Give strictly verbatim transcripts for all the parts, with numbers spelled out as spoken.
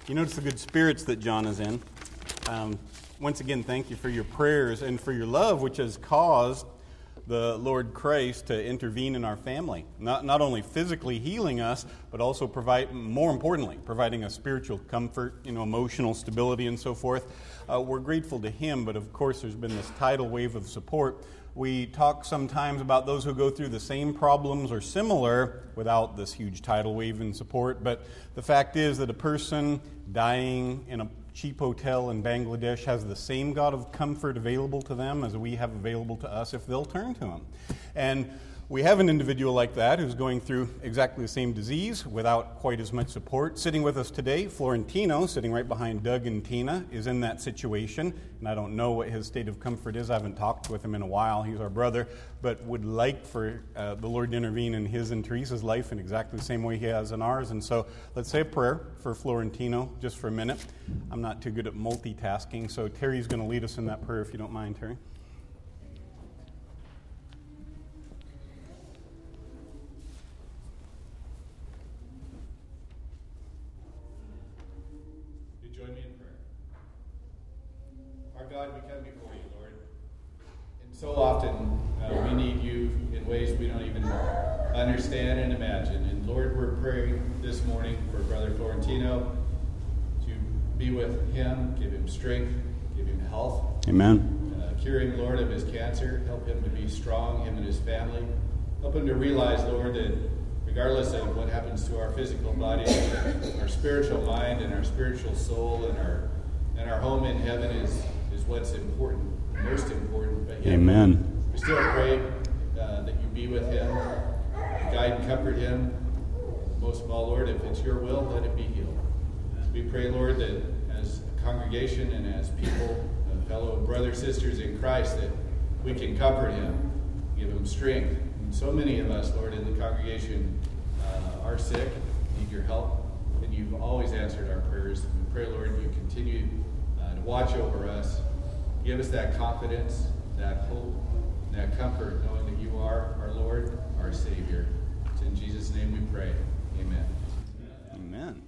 You notice the good spirits that John is in. Um, once again, thank you for your prayers and for your love, which has caused the Lord Christ to intervene in our family. Not not only physically healing us, but also provide, more importantly, providing a spiritual comfort, you know, emotional stability and so forth. Uh, we're grateful to Him, but of course there's been this tidal wave of support. We talk sometimes about those who go through the same problems or similar without this huge tidal wave in support, but the fact is that a person dying in a cheap hotel in Bangladesh has the same God of comfort available to them as we have available to us if they'll turn to Him. And we have an individual like that who's going through exactly the same disease without quite as much support. Sitting with us today, Florentino, sitting right behind Doug and Tina, is in that situation. And I don't know what his state of comfort is. I haven't talked with him in a while. He's our brother, but would like for uh, the Lord to intervene in his and Teresa's life in exactly the same way He has in ours. And so let's say a prayer for Florentino just for a minute. I'm not too good at multitasking, so Terry's going to lead us in that prayer if you don't mind, Terry. God, we come before You, Lord. And so often uh, we need You in ways we don't even understand and imagine. And Lord, we're praying this morning for Brother Florentino to be with him, give him strength, give him health. Amen. Uh, cure him, Lord, of his cancer. Help him to be strong, him and his family. Help him to realize, Lord, that regardless of what happens to our physical body, our spiritual mind and our spiritual soul and our and our home in heaven is is what's important, most important. But yet, Amen. We still pray uh, that You be with him, guide and comfort him. Most of all, Lord, if it's Your will, let it be healed. We pray, Lord, that as a congregation and as people, uh, fellow brothers, sisters in Christ, that we can comfort him, give him strength. And so many of us, Lord, in the congregation uh, are sick, need Your help, and You've always answered our prayers. We pray, Lord, You continue uh, to watch over us. Give us that confidence, that hope, that comfort, knowing that You are our Lord, our Savior. It's in Jesus' name we pray. Amen. Amen.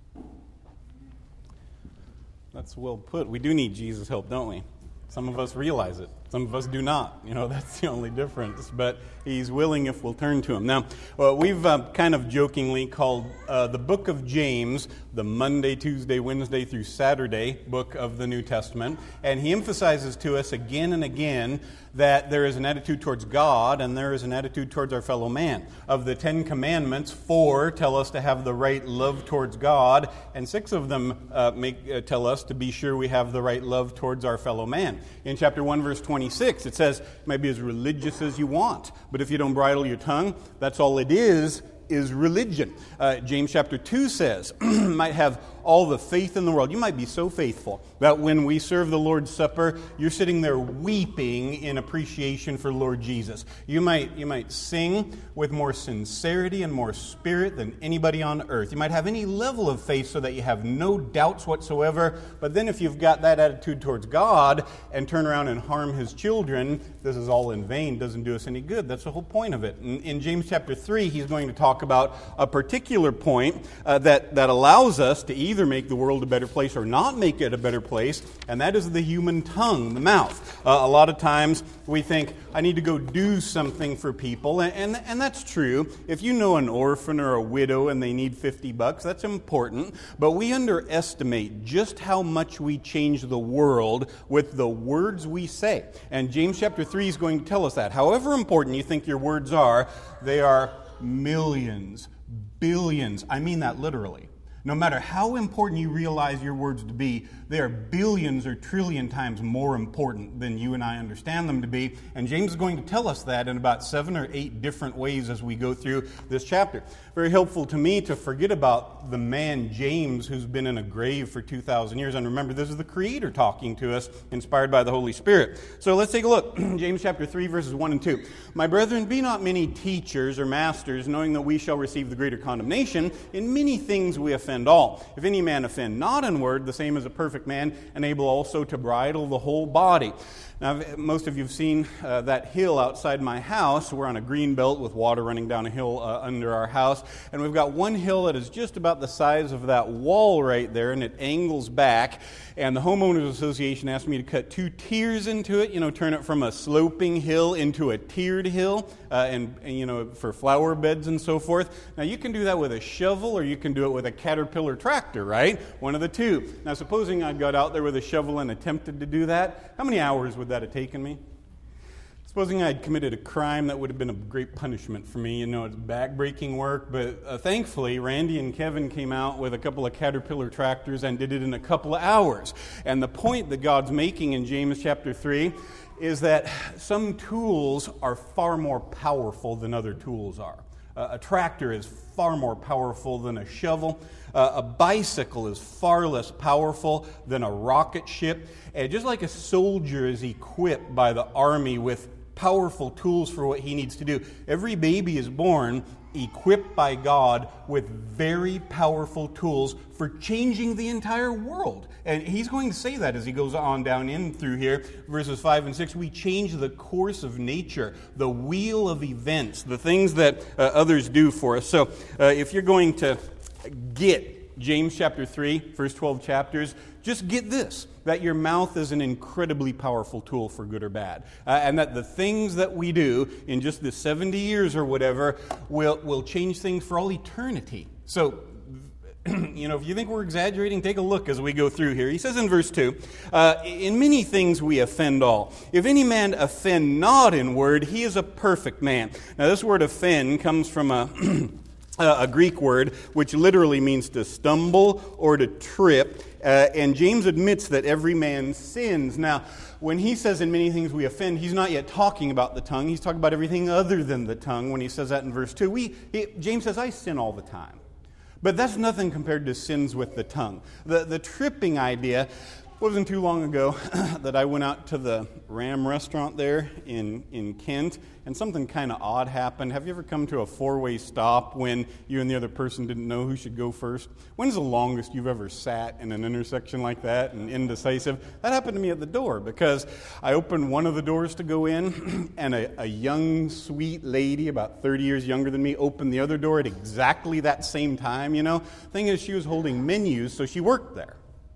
That's well put. We do need Jesus' help, don't we? Some of us realize it. Some of us do not. You know, that's the only difference. But He's willing if we'll turn to Him. Now, well, we've uh, kind of jokingly called uh, the book of James the Monday, Tuesday, Wednesday through Saturday book of the New Testament. And he emphasizes to us again and again that there is an attitude towards God and there is an attitude towards our fellow man. Of the Ten Commandments, four tell us to have the right love towards God, and six of them uh, make uh, tell us to be sure we have the right love towards our fellow man. In chapter one, verse twenty-six, it says, "You may be as religious as you want, but if you don't bridle your tongue, that's all it is, is religion." Uh, James chapter two says, you might have all the faith in the world. You might be so faithful that when we serve the Lord's Supper, you're sitting there weeping in appreciation for Lord Jesus. You might you might sing with more sincerity and more spirit than anybody on earth. You might have any level of faith so that you have no doubts whatsoever. But then if you've got that attitude towards God and turn around and harm His children, this is all in vain, doesn't do us any good. That's the whole point of it. In, in James chapter three, he's going to talk about a particular point uh, that, that allows us to either make the world a better place or not make it a better place, and that is the human tongue, the mouth. Uh, a lot of times we think, I need to go do something for people, and, and, and that's true. If you know an orphan or a widow and they need fifty bucks, that's important, but we underestimate just how much we change the world with the words we say. And James chapter three is going to tell us that. However important you think your words are, they are millions, billions. I mean that literally. No matter how important you realize your words to be, they are billions or trillion times more important than you and I understand them to be. And James is going to tell us that in about seven or eight different ways as we go through this chapter. Very helpful to me to forget about the man James who's been in a grave for two thousand years. And remember, this is the Creator talking to us, inspired by the Holy Spirit. So let's take a look. James chapter three, verses one and two. "My brethren, be not many teachers or masters, knowing that we shall receive the greater condemnation. In many things we offend offend all. If any man offend not in word, the same as a perfect man, and able also to bridle the whole body. Now, most of you have seen uh, that hill outside my house. We're on a green belt with water running down a hill uh, under our house. And we've got one hill that is just about the size of that wall right there, and it angles back. And the Homeowners Association asked me to cut two tiers into it, you know, turn it from a sloping hill into a tiered hill, uh, and, and, you know, for flower beds and so forth. Now, you can do that with a shovel, or you can do it with a Caterpillar tractor, right? One of the two. Now, supposing I got out there with a shovel and attempted to do that, how many hours would that have taken me? Supposing I'd committed a crime, that would have been a great punishment for me. You know, it's back-breaking work, but uh, thankfully, Randy and Kevin came out with a couple of Caterpillar tractors and did it in a couple of hours. And the point that God's making in James chapter three is that some tools are far more powerful than other tools are. Uh, a tractor is far more powerful than a shovel. Uh, a bicycle is far less powerful than a rocket ship. And just like a soldier is equipped by the army with powerful tools for what he needs to do, every baby is born equipped by God with very powerful tools for changing the entire world. And he's going to say that as he goes on down in through here, verses five and six. We change the course of nature, the wheel of events, the things that uh, others do for us. So uh, if you're going to get James chapter three, first twelve chapters, just get this, that your mouth is an incredibly powerful tool for good or bad. Uh, and that the things that we do in just the seventy years or whatever will, will change things for all eternity. So, you know, if you think we're exaggerating, take a look as we go through here. He says in verse two, uh, in many things we offend all. If any man offend not in word, he is a perfect man. Now, this word offend comes from a... Uh, a Greek word which literally means to stumble or to trip. Uh, and James admits that every man sins. Now, when he says in many things we offend, he's not yet talking about the tongue. He's talking about everything other than the tongue when he says that in verse two. We, he, James says, I sin all the time. But that's nothing compared to sins with the tongue. The, the tripping idea... Wasn't too long ago that I went out to the Ram restaurant there in, in Kent, and something kind of odd happened. Have you ever come to a four-way stop when you and the other person didn't know who should go first? When's the longest you've ever sat in an intersection like that and indecisive? That happened to me at the door because I opened one of the doors to go in, and a, a young, sweet lady, about thirty years younger than me, opened the other door at exactly that same time, you know. Thing is, she was holding menus, so she worked there.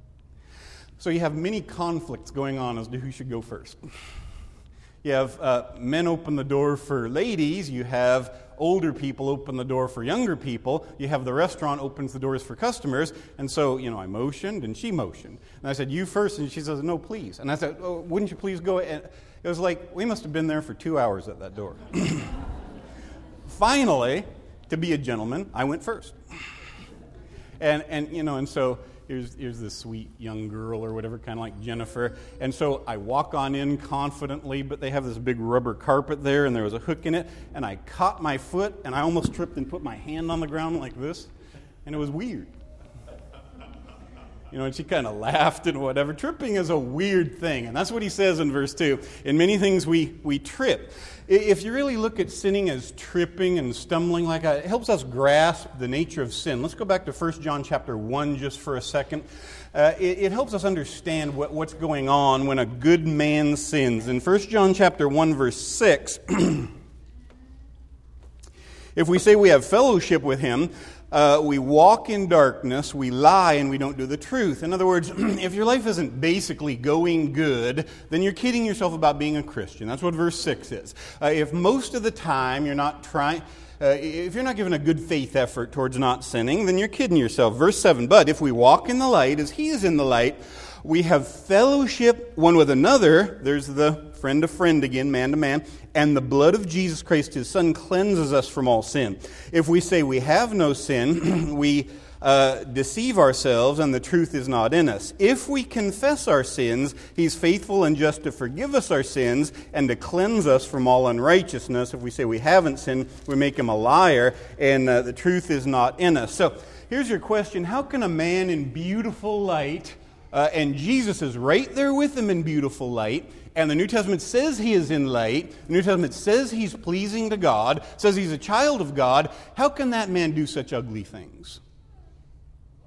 So you have many conflicts going on as to who should go first. You have uh, men open the door for ladies. You have older people open the door for younger people. You have the restaurant opens the doors for customers. And so, you know, I motioned and she motioned. And I said, you first. And she says, no, please. And I said, oh, wouldn't you please go? And it was like, we must have been there for two hours at that door. Finally, to be a gentleman, I went first. And, and you know, and so... Here's, here's this sweet young girl or whatever, kind of like Jennifer. And so I walk on in confidently, but they have this big rubber carpet there, and there was a hook in it. And I caught my foot, and I almost tripped and put my hand on the ground like this. And it was weird. You know, and she kind of laughed and whatever. Tripping is a weird thing, and that's what he says in verse two. In many things we, we trip. If you really look at sinning as tripping and stumbling like that, it helps us grasp the nature of sin. Let's go back to First John chapter one just for a second. Uh, it, it helps us understand what, what's going on when a good man sins. In First John chapter one verse six, if we say we have fellowship with him, Uh, we walk in darkness, we lie, and we don't do the truth. In other words, if your life isn't basically going good, then you're kidding yourself about being a Christian. That's what verse six is. Uh, if most of the time you're not trying... Uh, if you're not giving a good faith effort towards not sinning, then you're kidding yourself. Verse seven, but if we walk in the light as he is in the light, we have fellowship one with another. There's the friend to friend again, man to man. And the blood of Jesus Christ, his Son, cleanses us from all sin. If we say we have no sin, we uh, deceive ourselves and the truth is not in us. If we confess our sins, he's faithful and just to forgive us our sins and to cleanse us from all unrighteousness. If we say we haven't sinned, we make him a liar and uh, the truth is not in us. So here's your question. How can a man in beautiful light, uh, and Jesus is right there with him in beautiful light, and the New Testament says he is in light, the New Testament says he's pleasing to God, says he's a child of God, how can that man do such ugly things?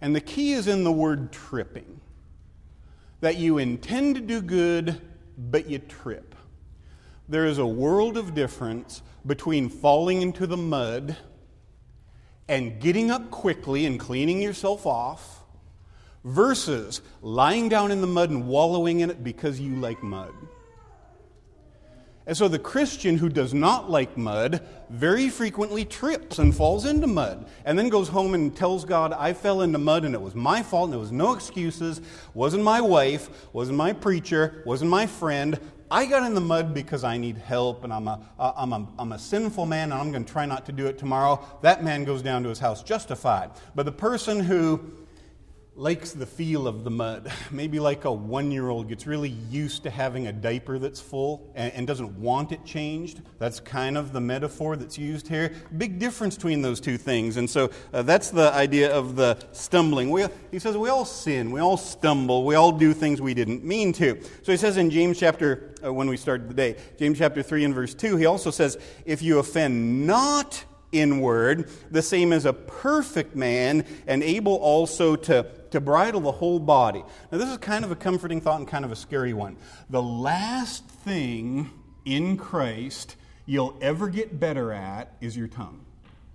And the key is in the word tripping. That you intend to do good, but you trip. There is a world of difference between falling into the mud and getting up quickly and cleaning yourself off versus lying down in the mud and wallowing in it because you like mud. And so the Christian who does not like mud very frequently trips and falls into mud and then goes home and tells God, I fell into mud and it was my fault and there was no excuses, wasn't my wife, wasn't my preacher, wasn't my friend. I got in the mud because I need help and I'm a, I'm a, I'm a sinful man and I'm going to try not to do it tomorrow. That man goes down to his house justified. But the person who likes the feel of the mud, maybe like a one-year-old gets really used to having a diaper that's full and, and doesn't want it changed. That's kind of the metaphor that's used here. Big difference between those two things. And so uh, that's the idea of the stumbling. We, he says we all sin, we all stumble, we all do things we didn't mean to. So he says in James chapter, uh, when we started the day, James chapter three and verse two, he also says, if you offend not in word, the same as a perfect man, and able also to, to bridle the whole body. Now this is kind of a comforting thought and kind of a scary one. The last thing in Christ you'll ever get better at is your tongue.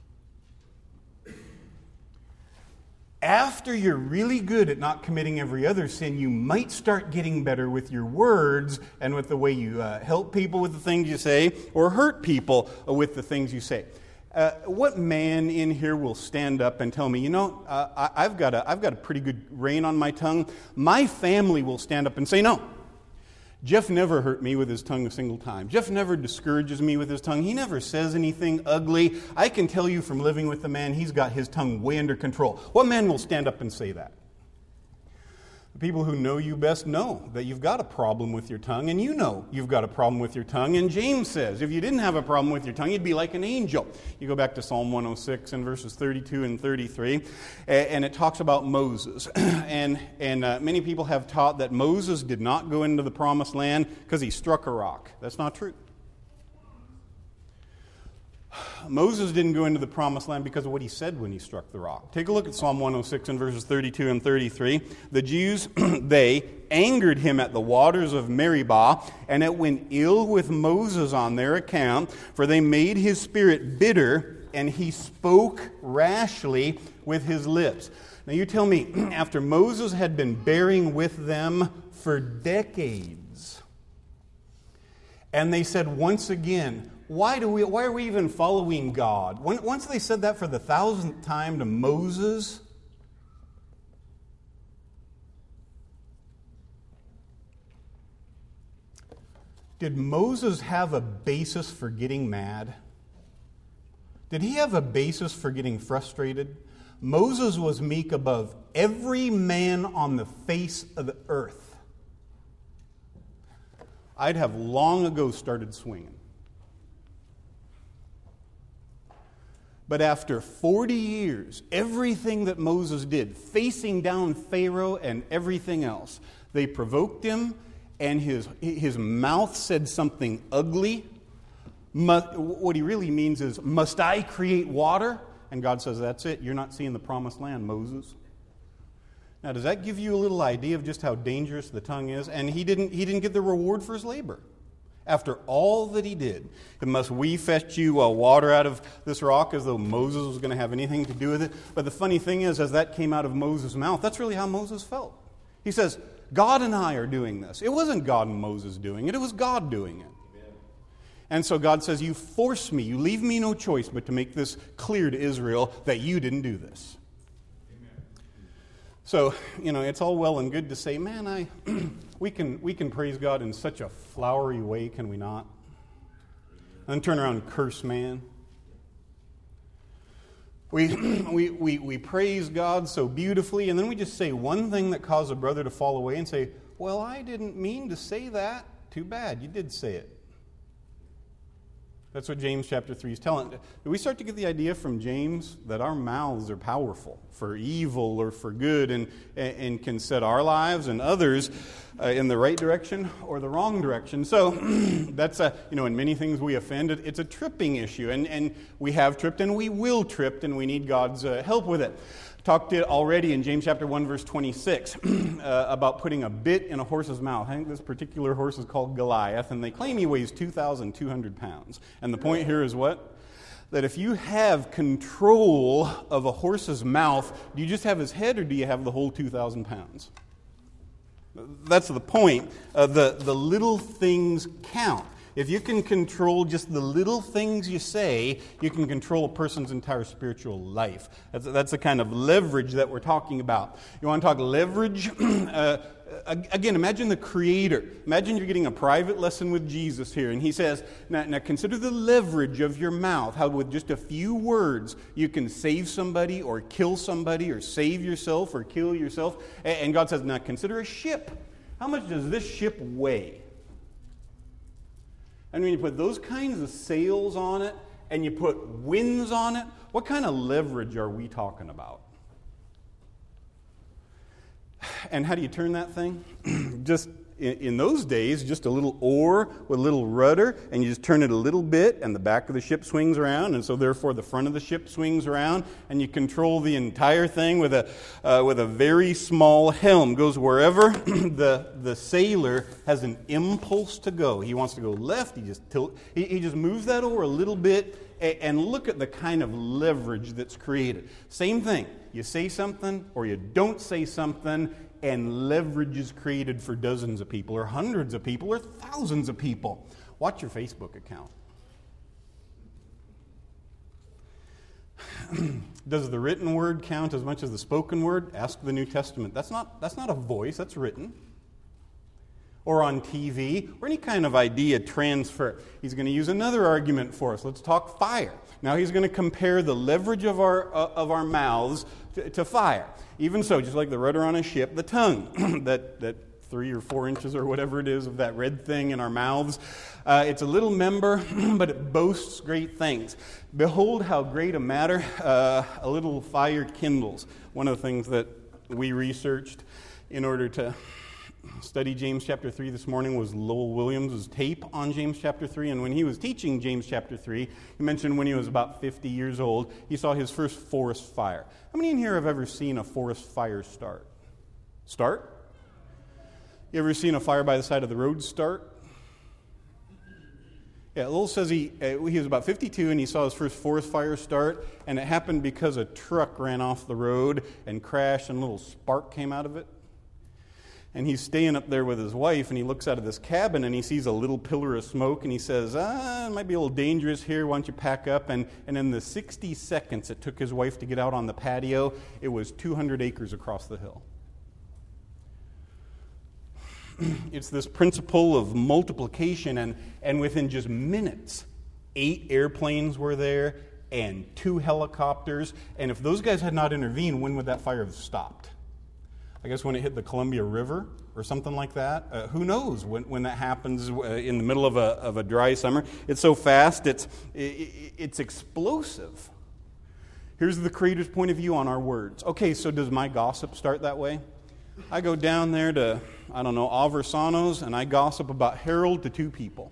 After you're really good at not committing every other sin, you might start getting better with your words and with the way you uh, help people with the things you say or hurt people with the things you say. Uh, what man in here will stand up and tell me, you know, uh, I, I've got a, I've got a pretty good rein on my tongue. My family will stand up and say, no, Jeff never hurt me with his tongue a single time. Jeff never discourages me with his tongue. He never says anything ugly. I can tell you from living with the man, he's got his tongue way under control. What man will stand up and say that? The people who know you best know that you've got a problem with your tongue, and you know you've got a problem with your tongue. And James says, if you didn't have a problem with your tongue, you'd be like an angel. You go back to Psalm one oh six and verses thirty-two and thirty-three, and it talks about Moses. and and uh, many people have taught that Moses did not go into the promised land because he struck a rock. That's not true. Moses didn't go into the promised land because of what he said when he struck the rock. Take a look at Psalm one oh six and verses thirty-two and thirty-three. The Jews, they angered him at the waters of Meribah, and it went ill with Moses on their account, for they made his spirit bitter, and he spoke rashly with his lips. Now you tell me, after Moses had been bearing with them for decades, and they said once again, Why do we? Why are we even following God? When, once they said that for the thousandth time to Moses, did Moses have a basis for getting mad? Did he have a basis for getting frustrated? Moses was meek above every man on the face of the earth. I'd have long ago started swinging. But after forty years, everything that Moses did, facing down Pharaoh and everything else, they provoked him, and his, his mouth said something ugly. What he really means is, must I create water? And God says, that's it. You're not seeing the promised land, Moses. Now, does that give you a little idea of just how dangerous the tongue is? And he didn't, he didn't get the reward for his labor. After all that he did, must we fetch you uh, water out of this rock, as though Moses was going to have anything to do with it? But the funny thing is, as that came out of Moses' mouth, that's really how Moses felt. He says, God and I are doing this. It wasn't God and Moses doing it. It was God doing it. Amen. And so God says, you force me. You leave me no choice but to make this clear to Israel that you didn't do this. Amen. So, you know, it's all well and good to say, man, I... We can we can praise God in such a flowery way, can we not? And then turn around and curse man. We, we, we, we praise God so beautifully, and then we just say one thing that caused a brother to fall away and say, well, I didn't mean to say that. Too bad, you did say it. That's what James chapter three is telling. Do we start to get the idea from James that our mouths are powerful for evil or for good, and, and can set our lives and others uh, in the right direction or the wrong direction? So that's a, you know, in many things we offend, it's a tripping issue, and, and we have tripped and we will trip, and we need God's uh, help with it. talked it already in James chapter one, verse twenty-six, uh, about putting a bit in a horse's mouth. I think this particular horse is called Goliath, and they claim he weighs two thousand two hundred pounds. And the point here is what? That if you have control of a horse's mouth, do you just have his head or do you have the whole two thousand pounds? That's the point. Uh, the, the little things count. If you can control just the little things you say, you can control a person's entire spiritual life. That's, that's the kind of leverage that we're talking about. You want to talk leverage? uh, again, imagine the Creator. Imagine you're getting a private lesson with Jesus here, and he says, now, now consider the leverage of your mouth, how with just a few words you can save somebody or kill somebody or save yourself or kill yourself. And God says, now consider a ship. How much does this ship weigh? And when you put those kinds of sails on it and you put winds on it, what kind of leverage are we talking about? And how do you turn that thing? Just in, in those days, just a little oar with a little rudder, and you just turn it a little bit, and the back of the ship swings around, and so therefore the front of the ship swings around, and you control the entire thing with a uh, with a very small helm. Goes wherever the the sailor has an impulse to go. He wants to go left. He just tilt. He, he just moves that oar a little bit. And look at the kind of leverage that's created. Same thing. You say something or you don't say something, and leverage is created for dozens of people or hundreds of people or thousands of people. Watch your Facebook account. Does the written word count as much as the spoken word? Ask the New Testament. That's not, that's not a voice, that's written. Or on T V, or any kind of idea transfer. He's going to use another argument for us. Let's talk fire. Now he's going to compare the leverage of our uh, of our mouths to, to fire. Even so, just like the rudder on a ship, the tongue, that that three or four inches or whatever it is of that red thing in our mouths, uh, it's a little member, but it boasts great things. Behold how great a matter uh, a little fire kindles. One of the things that we researched in order to study James chapter three this morning was Lowell Williams' tape on James chapter three. And when he was teaching James chapter three, he mentioned when he was about fifty years old, he saw his first forest fire. How many in here have ever seen a forest fire start? Start? You ever seen a fire by the side of the road start? Yeah, Lowell says he, uh, he was about fifty-two and he saw his first forest fire start, and it happened because a truck ran off the road and crashed and a little spark came out of it. And he's staying up there with his wife, and he looks out of this cabin, and he sees a little pillar of smoke, and he says, ah, it might be a little dangerous here, why don't you pack up? And, and in the sixty seconds it took his wife to get out on the patio, it was two hundred acres across the hill. It's this principle of multiplication, and, and within just minutes, eight airplanes were there, and two helicopters, and if those guys had not intervened, when would that fire have stopped? I guess when it hit the Columbia River or something like that. Uh, who knows when, when that happens uh, in the middle of a, of a dry summer. It's so fast, it's, it, it's explosive. Here's the Creator's point of view on our words. Okay, so does my gossip start that way? I go down there to, I don't know, Aversano's, and I gossip about Harold to two people.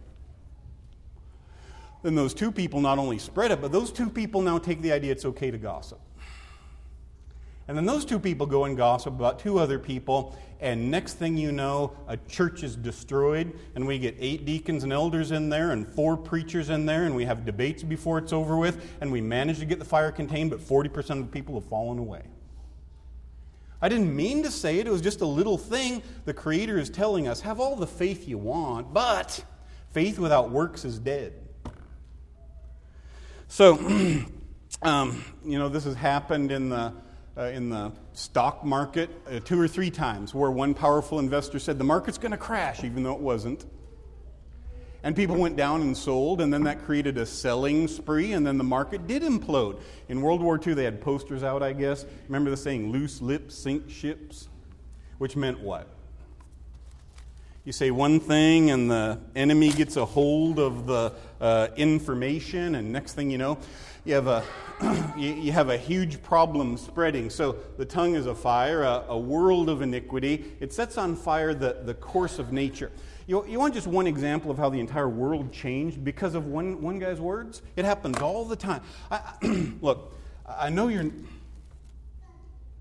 Then those two people not only spread it, but those two people now take the idea it's okay to gossip. And then those two people go and gossip about two other people, and next thing you know, a church is destroyed, and we get eight deacons and elders in there, and four preachers in there, and we have debates before it's over with, and we manage to get the fire contained, but forty percent of the people have fallen away. I didn't mean to say it, it was just a little thing. The Creator is telling us, have all the faith you want, but faith without works is dead. So, um, you know, this has happened in the Uh, in the stock market uh, two or three times, where one powerful investor said the market's going to crash, even though it wasn't. And people went down and sold, and then that created a selling spree, and then the market did implode. In World War Two, they had posters out, I guess. Remember the saying, loose lips sink ships? Which meant what? You say one thing, and the enemy gets a hold of the uh, information, and next thing you know, you have a you have a huge problem spreading. So the tongue is a fire, a, a world of iniquity. It sets on fire the, the course of nature. You, you want just one example of how the entire world changed because of one, one guy's words? It happens all the time. I, I, look, I know you're...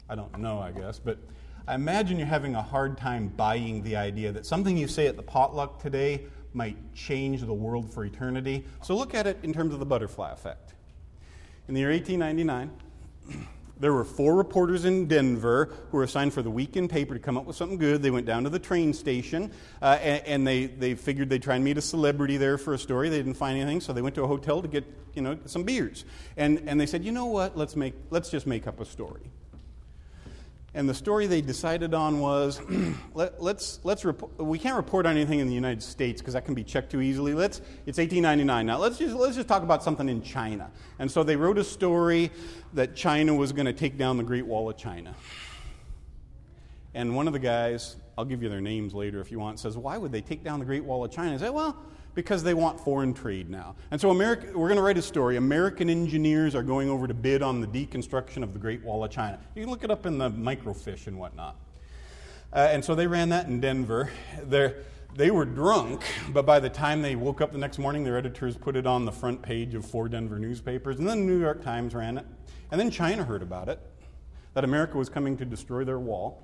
I don't know, I guess, but I imagine you're having a hard time buying the idea that something you say at the potluck today might change the world for eternity. So look at it in terms of the butterfly effect. In the year eighteen ninety-nine, there were four reporters in Denver who were assigned for the weekend paper to come up with something good. They went down to the train station, uh, and, and they, they figured they'd try and meet a celebrity there for a story. They didn't find anything, so they went to a hotel to get, you know, some beers. And, and they said, you know what, let's make let's just make up a story. And the story they decided on was, let, let's let's rep- we can't report on anything in the United States because that can be checked too easily. Let's it's eighteen ninety-nine now. Let's just let's just talk about something in China. And so they wrote a story that China was going to take down the Great Wall of China. And one of the guys, I'll give you their names later if you want, says, why would they take down the Great Wall of China? I say, well, because they want foreign trade now. And so America, we're going to write a story. American engineers are going over to bid on the deconstruction of the Great Wall of China. You can look it up in the microfiche and whatnot. Uh, and so they ran that in Denver. They're, they were drunk, but by the time they woke up the next morning, their editors put it on the front page of four Denver newspapers. And then the New York Times ran it. And then China heard about it, that America was coming to destroy their wall.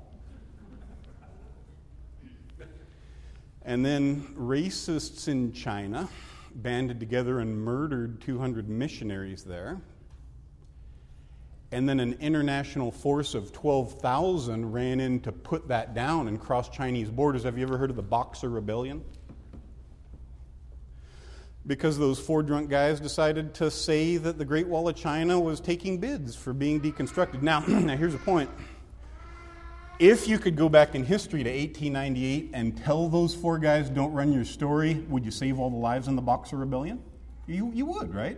And then racists in China banded together and murdered two hundred missionaries there. And then an international force of twelve thousand ran in to put that down and cross Chinese borders. Have you ever heard of the Boxer Rebellion? Because those four drunk guys decided to say that the Great Wall of China was taking bids for being deconstructed. Now, now here's the point. If you could go back in history to eighteen ninety-eight and tell those four guys, don't run your story, would you save all the lives in the Boxer Rebellion? You, you would, right?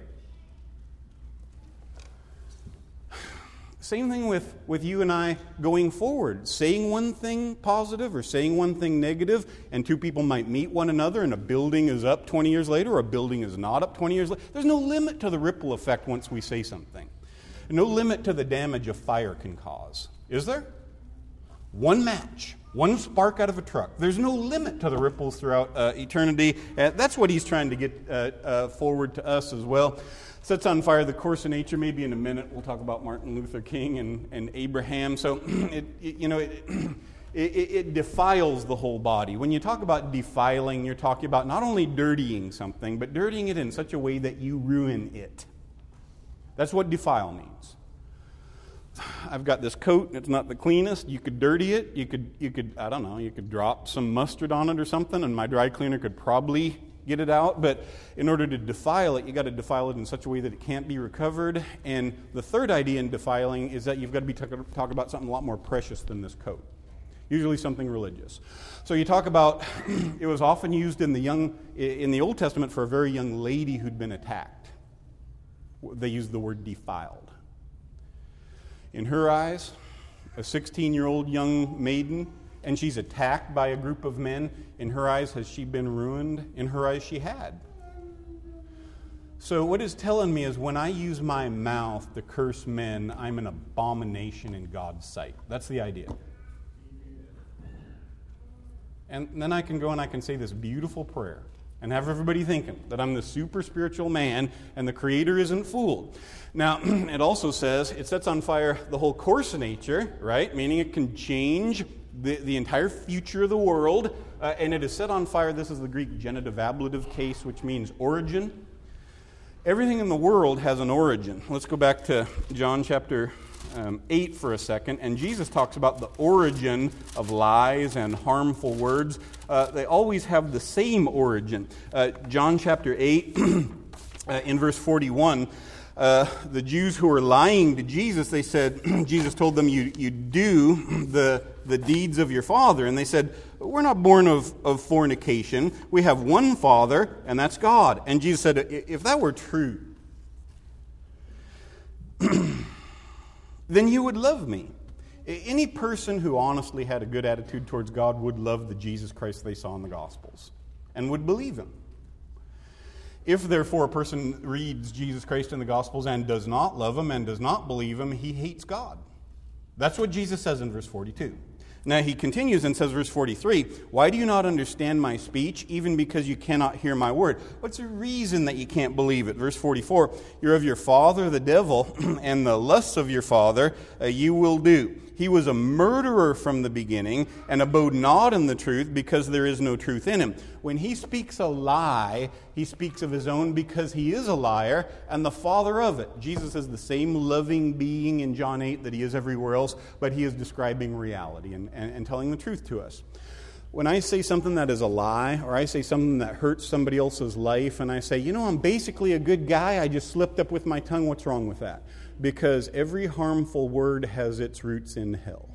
Same thing with, with you and I going forward. Saying one thing positive or saying one thing negative, and two people might meet one another and a building is up twenty years later or a building is not up twenty years later. There's no limit to the ripple effect once we say something. No limit to the damage a fire can cause. Is there? One match, one spark out of a truck. There's no limit to the ripples throughout uh, eternity. Uh, that's what he's trying to get uh, uh, forward to us as well. Sets on fire the course of nature. Maybe in a minute we'll talk about Martin Luther King and, and Abraham. So, it, it, you know, it, it, it defiles the whole body. When you talk about defiling, you're talking about not only dirtying something, but dirtying it in such a way that you ruin it. That's what defile means. I've got this coat, and it's not the cleanest. You could dirty it. You could, you could, I don't know, you could drop some mustard on it or something, and my dry cleaner could probably get it out. But in order to defile it, you got to defile it in such a way that it can't be recovered. And the third idea in defiling is that you've got to be talking talk about something a lot more precious than this coat. Usually something religious. So you talk about, it was often used in the young, in the Old Testament for a very young lady who'd been attacked. They used the word defiled. In her eyes, a sixteen-year-old young maiden, and she's attacked by a group of men. In her eyes, has she been ruined? In her eyes, she had. So what it's telling me is when I use my mouth to curse men, I'm an abomination in God's sight. That's the idea. And then I can go and I can say this beautiful prayer and have everybody thinking that I'm the super spiritual man and the Creator isn't fooled. Now, it also says it sets on fire the whole course of nature, right? Meaning it can change the, the entire future of the world. Uh, and it is set on fire. This is the Greek genitive ablative case, which means origin. Everything in the world has an origin. Let's go back to John chapter um, eight for a second. And Jesus talks about the origin of lies and harmful words. Uh, they always have the same origin. Uh, John chapter eight, uh, in verse forty-one, uh, the Jews who were lying to Jesus, they said, Jesus told them, you, you do the, the deeds of your father. And they said, we're not born of, of fornication. We have one Father, and that's God. And Jesus said, if that were true, then you would love me. Any person who honestly had a good attitude towards God would love the Jesus Christ they saw in the Gospels and would believe him. If, therefore, a person reads Jesus Christ in the Gospels and does not love him and does not believe him, he hates God. That's what Jesus says in verse forty-two. Now he continues and says, verse forty-three, why do you not understand my speech, even because you cannot hear my word? What's the reason that you can't believe it? Verse forty-four, you're of your father, the devil, and the lusts of your father uh, you will do. He was a murderer from the beginning and abode not in the truth because there is no truth in him. When he speaks a lie, he speaks of his own because he is a liar and the father of it. Jesus is the same loving being in John eight that he is everywhere else, but he is describing reality and, and, and telling the truth to us. When I say something that is a lie, or I say something that hurts somebody else's life, and I say, you know, I'm basically a good guy, I just slipped up with my tongue, what's wrong with that? Because every harmful word has its roots in hell.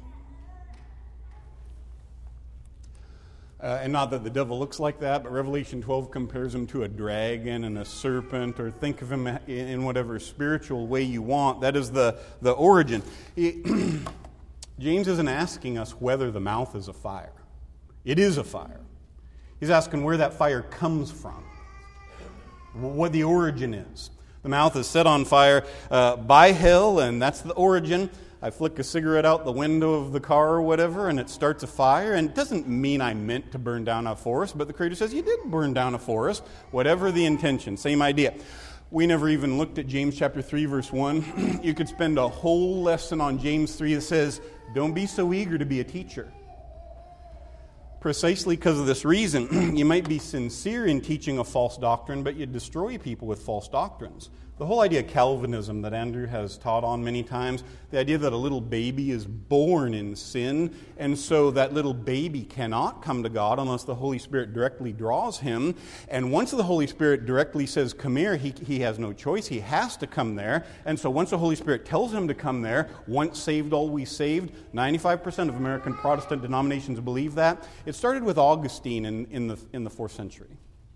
Uh, and not that the devil looks like that, but Revelation twelve compares him to a dragon and a serpent, or think of him in whatever spiritual way you want. That is the, the origin. He, James isn't asking us whether the mouth is a fire. It is a fire. He's asking where that fire comes from, what the origin is. The mouth is set on fire uh, by hell, and that's the origin. I flick a cigarette out the window of the car or whatever, and it starts a fire. And it doesn't mean I meant to burn down a forest, but the Creator says you did burn down a forest, whatever the intention. Same idea. We never even looked at James chapter three, verse one. You could spend a whole lesson on James three that says, don't be so eager to be a teacher. Precisely because of this reason, you might be sincere in teaching a false doctrine, but you destroy people with false doctrines. The whole idea of Calvinism that Andrew has taught on many times, the idea that a little baby is born in sin, and so that little baby cannot come to God unless the Holy Spirit directly draws him. And once the Holy Spirit directly says, come here, he, he has no choice. He has to come there. And so once the Holy Spirit tells him to come there, once saved, always saved, ninety-five percent of American Protestant denominations believe that. It started with Augustine in, in, the, in the fourth century.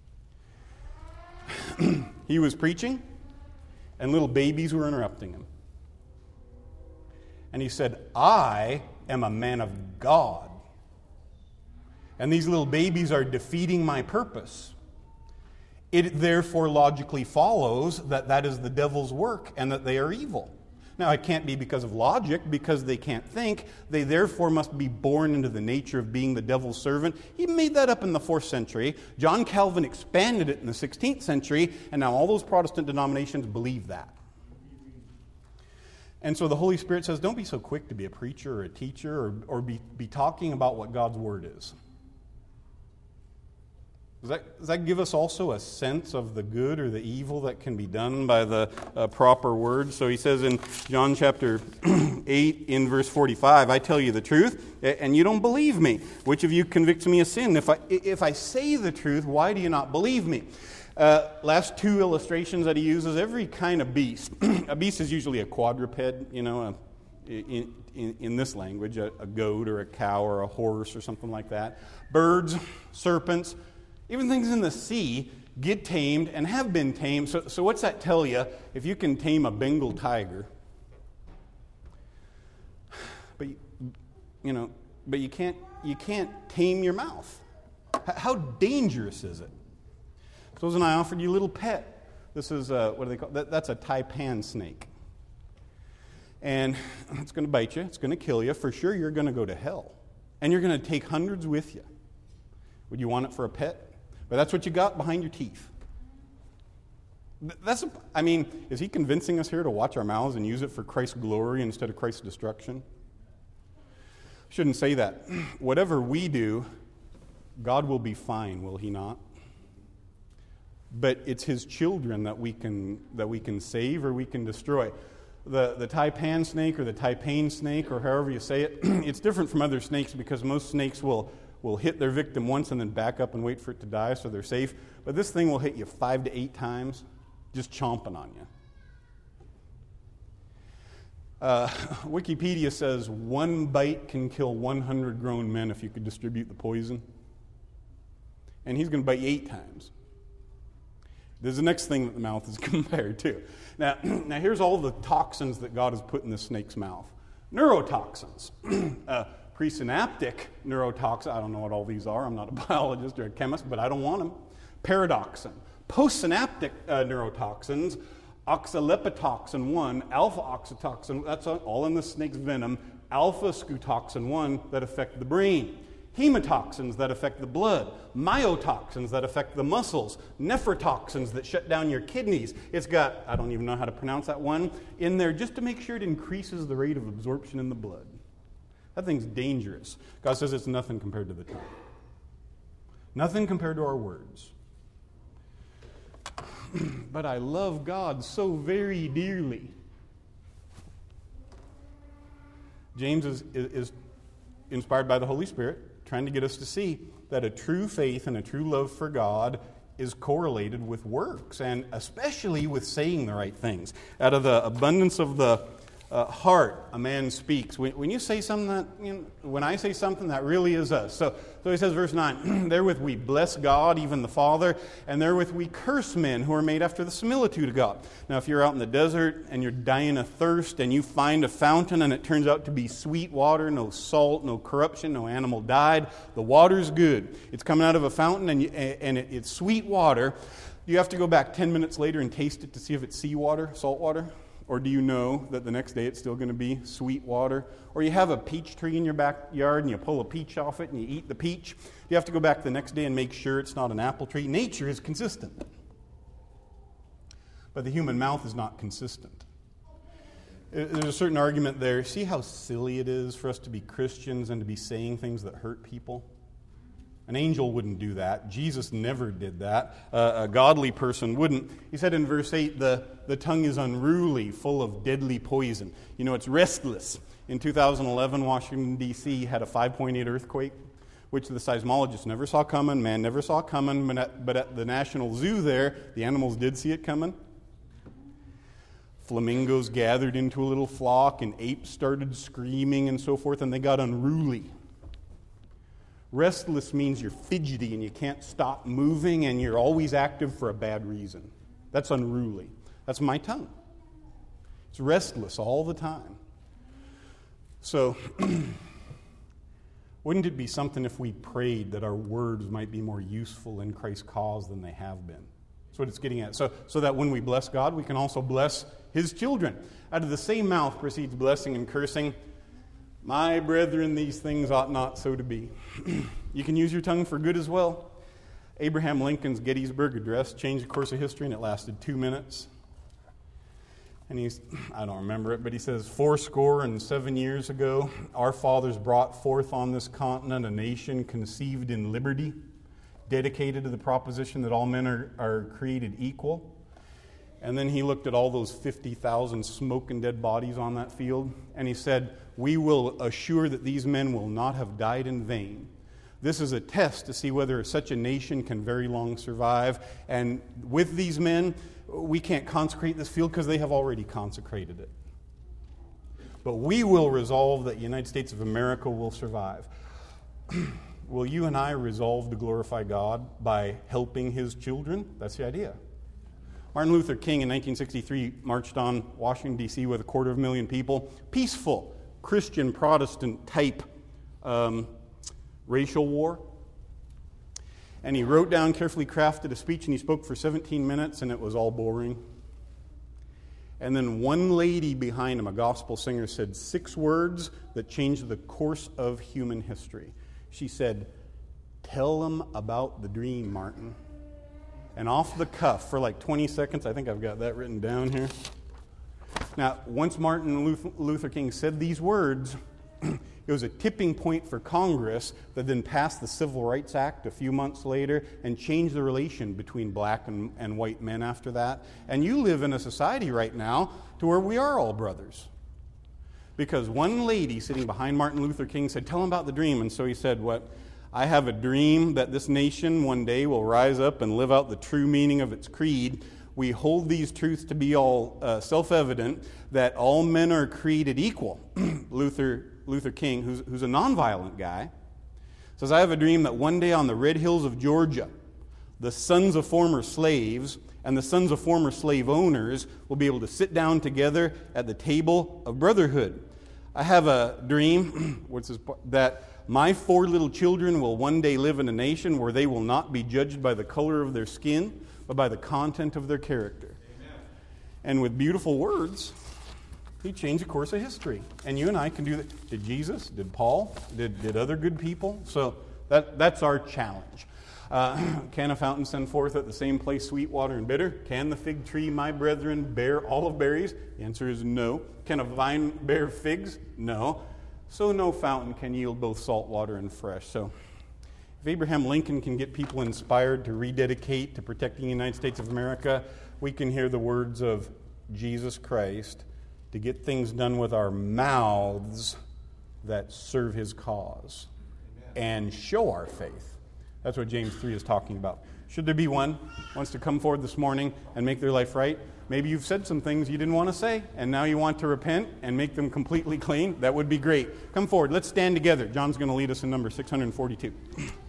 He was preaching, and little babies were interrupting him. And he said, I am a man of God. And these little babies are defeating my purpose. It therefore logically follows that that is the devil's work and that they are evil. Now, it can't be because of logic, because they can't think. They therefore must be born into the nature of being the devil's servant. He made that up in the fourth century. John Calvin expanded it in the sixteenth century, and now all those Protestant denominations believe that. And so the Holy Spirit says, don't be so quick to be a preacher or a teacher or, or be, be talking about what God's Word is. Does that, does that give us also a sense of the good or the evil that can be done by the uh, proper word? So he says in John chapter eight, in verse forty-five, I tell you the truth, and you don't believe me. Which of you convicts me of sin? If I, if I say the truth, why do you not believe me? Uh, last two illustrations that he uses, every kind of beast. A beast is usually a quadruped, you know, a, in, in, in this language, a, a goat or a cow or a horse or something like that. Birds, serpents, even things in the sea get tamed and have been tamed. So, so what's that tell you? If you can tame a Bengal tiger, but you know, but you can't you can't tame your mouth. How dangerous is it? Suppose and I offered you a little pet. This is uh, what do they call that? That's a taipan snake, and it's going to bite you. It's going to kill you for sure. You're going to go to hell, and you're going to take hundreds with you. Would you want it for a pet? But that's what you got behind your teeth. That's, a, I mean, is he convincing us here to watch our mouths and use it for Christ's glory instead of Christ's destruction? Shouldn't say that. Whatever we do, God will be fine, will he not? But it's his children that we can that we can save or we can destroy. The the taipan snake or the taipan snake or however you say it, it's different from other snakes because most snakes will will hit their victim once and then back up and wait for it to die so they're safe. But this thing will hit you five to eight times, just chomping on you. Uh, Wikipedia says one bite can kill one hundred grown men if you could distribute the poison. And he's going to bite you eight times. There's the next thing that the mouth is compared to. Now, now here's all the toxins that God has put in the snake's mouth. Neurotoxins. uh, Presynaptic neurotoxin, I don't know what all these are, I'm not a biologist or a chemist, but I don't want them. Paradoxin. Postsynaptic uh, neurotoxins, oxalipotoxin one, alpha-oxytocin, that's all in the snake's venom. alpha-scutoxin one that affect the brain, hematoxins that affect the blood, myotoxins that affect the muscles, nephrotoxins that shut down your kidneys. It's got, I don't even know how to pronounce that one, in there just to make sure it increases the rate of absorption in the blood. That thing's dangerous. God says it's nothing compared to the tongue. Nothing compared to our words. But I love God so very dearly. James is, is, is inspired by the Holy Spirit, trying to get us to see that a true faith and a true love for God is correlated with works, and especially with saying the right things. Out of the abundance of the uh, heart, a man speaks. When, when you say something that, you know, when I say something, that really is us. So, so he says, verse nine, therewith we bless God, even the Father, and therewith we curse men who are made after the similitude of God. Now, if you're out in the desert and you're dying of thirst and you find a fountain and it turns out to be sweet water, no salt, no corruption, no animal died, the water's good. It's coming out of a fountain and, you, and it, it's sweet water. You have to go back ten minutes later and taste it to see if it's seawater, salt water. Or do you know that the next day it's still going to be sweet water? Or you have a peach tree in your backyard and you pull a peach off it and you eat the peach. You have to go back the next day and make sure it's not an apple tree. Nature is consistent. But the human mouth is not consistent. There's a certain argument there. See how silly it is for us to be Christians and to be saying things that hurt people? An angel wouldn't do that. Jesus never did that. Uh, a godly person wouldn't. He said in verse eight, the, the tongue is unruly, full of deadly poison. You know, it's restless. In two thousand eleven, Washington, D C had a five point eight earthquake, which the seismologists never saw coming, man never saw coming, but at, but at the National Zoo there, the animals did see it coming. Flamingos gathered into a little flock, and apes started screaming and so forth, and they got unruly. Restless means you're fidgety and you can't stop moving and you're always active for a bad reason. That's unruly. That's my tongue. It's restless all the time. So, wouldn't it be something if we prayed that our words might be more useful in Christ's cause than they have been? That's what it's getting at. So, so that when we bless God, we can also bless His children. Out of the same mouth proceeds blessing and cursing. My brethren, these things ought not so to be. You can use your tongue for good as well. Abraham Lincoln's Gettysburg Address changed the course of history, and it lasted two minutes. And he's, I don't remember it, but he says, four score and seven years ago, our fathers brought forth on this continent a nation conceived in liberty, dedicated to the proposition that all men are, are created equal. And then he looked at all those fifty thousand smoking dead bodies on that field, and he said, we will assure that these men will not have died in vain. This is a test to see whether such a nation can very long survive. And with these men, we can't consecrate this field because they have already consecrated it. But we will resolve that the United States of America will survive. Will you and I resolve to glorify God by helping His children? That's the idea. Martin Luther King in nineteen sixty-three marched on Washington, D C with a quarter of a million people. Peaceful, Christian, Protestant type um, racial war. And he wrote down, carefully crafted a speech, and he spoke for seventeen minutes, and it was all boring. And then one lady behind him, a gospel singer, said six words that changed the course of human history. She said, tell them about the dream, Martin. And off the cuff, for like twenty seconds, I think I've got that written down here. Now, once Martin Luther King said these words, it was a tipping point for Congress that then passed the Civil Rights Act a few months later and changed the relation between black and, and white men after that. And you live in a society right now to where we are all brothers. Because one lady sitting behind Martin Luther King said, tell him about the dream. And so he said, what? I have a dream that this nation one day will rise up and live out the true meaning of its creed. We hold these truths to be all uh, self-evident, that all men are created equal. Luther Luther King, who's, who's a nonviolent guy, says, I have a dream that one day on the red hills of Georgia, the sons of former slaves and the sons of former slave owners will be able to sit down together at the table of brotherhood. I have a dream which is that my four little children will one day live in a nation where they will not be judged by the color of their skin, but by the content of their character. Amen. And with beautiful words, He changed the course of history. And you and I can do that. Did Jesus? Did Paul? Did, did other good people? So that, that's our challenge. Uh, can a fountain send forth at the same place sweet water and bitter? Can the fig tree, my brethren, bear olive berries? The answer is no. Can a vine bear figs? No. So no fountain can yield both salt water and fresh. So if Abraham Lincoln can get people inspired to rededicate to protecting the United States of America, we can hear the words of Jesus Christ to get things done with our mouths that serve his cause and show our faith. That's what James three is talking about. Should there be one who wants to come forward this morning and make their life right? Maybe you've said some things you didn't want to say, and now you want to repent and make them completely clean. That would be great. Come forward. Let's stand together. John's going to lead us in number six hundred forty-two.